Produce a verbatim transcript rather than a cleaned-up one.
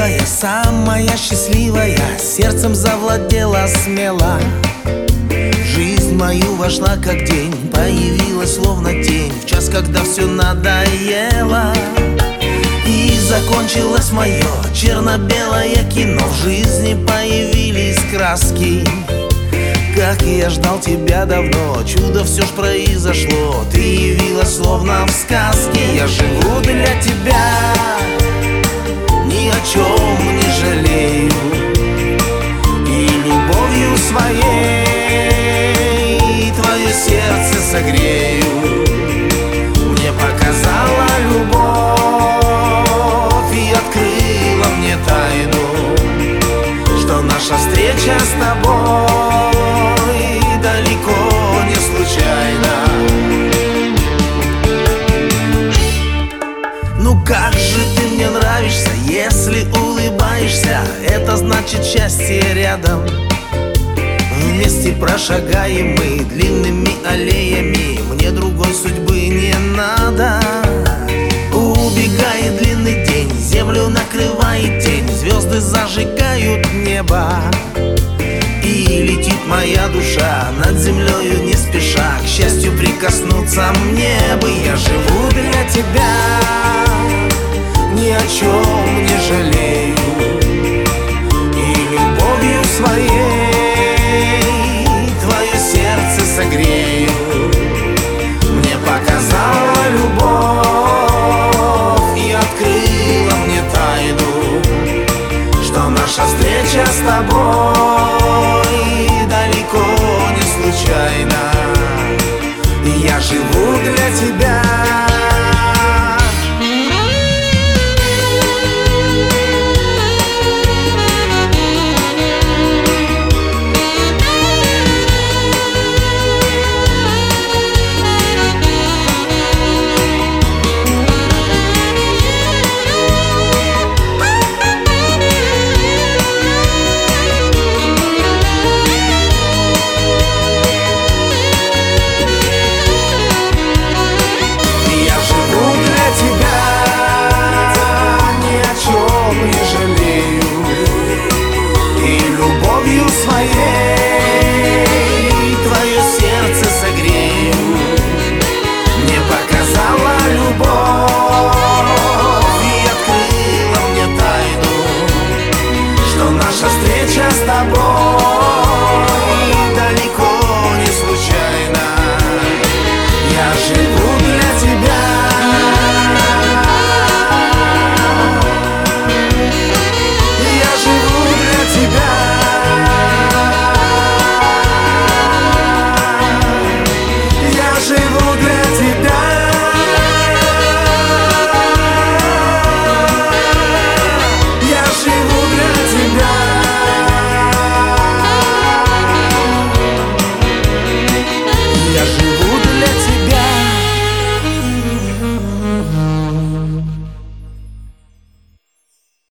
красивая, самая счастливая, сердцем завладела смело. В жизнь мою вошла как день, появилась словно тень в час, когда все надоело. И закончилось мое черно-белое кино, в жизни появились краски. Как я ждал тебя давно, чудо все ж произошло, ты явилась словно в сказке. Я живу для тебя, ни о чем не жалею, и любовью своей твое сердце согрею. Мне показала любовь и открыла мне тайну, что наша встреча с тобой далеко не случайно. Ну как же ты мне нравишься, если улыбаешься, это значит счастье рядом. Вместе прошагаем мы длинными аллеями, мне другой судьбы не надо. Убегает длинный день, землю накрывает тень, звезды зажигают небо. И летит моя душа над землею не спеша, к счастью прикоснуться мне бы. Я живу для тебя, ни о чем не жалею,